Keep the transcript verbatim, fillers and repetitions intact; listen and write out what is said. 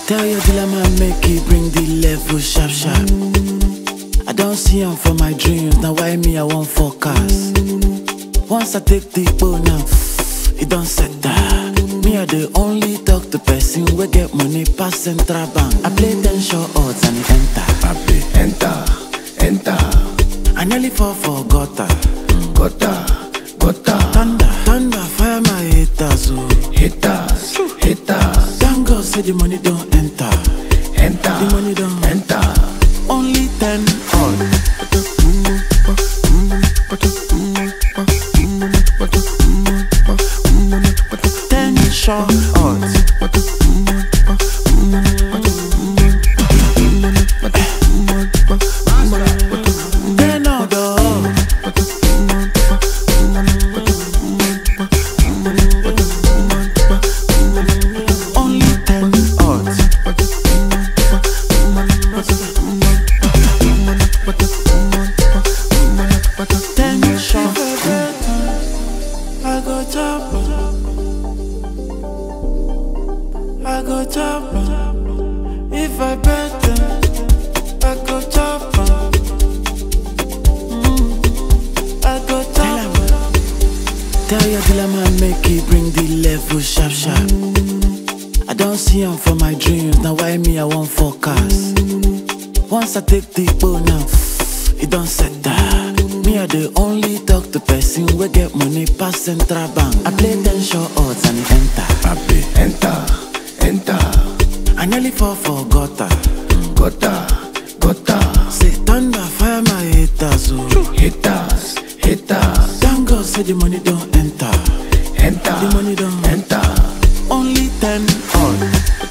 Tell your dealer man make he bring the level sharp sharp. I don't see him for my dreams, now why me I want forecast. Once I take the bow now, it don't set that. Me I the only talk to person we get money pass central bank. I play ten short odds and it enter. I play enter, enter, I nearly fall for gutter. gutter, gutter, Thunder, thunder, fire my haters, oh. haters, haters, Thank God say the money don't enter. enter, The money don't enter. Only ten odd. Ten short odds. Ten odd, oh. Only ten odds. Ten short. I go chop. I go chop. If I bet them, I go chop. Mm, I go chop. Tell your dealer man make he bring the level sharp sharp. I don't see him for my dreams, now why me I want forecast. Once I take the bow now, it don't set that. Me I the only talk to person we get money pass central bank. I play ten short odds and it enter. I play enter, enter, I nearly fall for gutter. gutter, gutter, Say thunder, fire my haters, oh. haters, haters, Thank God say the money don't enter. enter, The money don't enter. Only ten odd.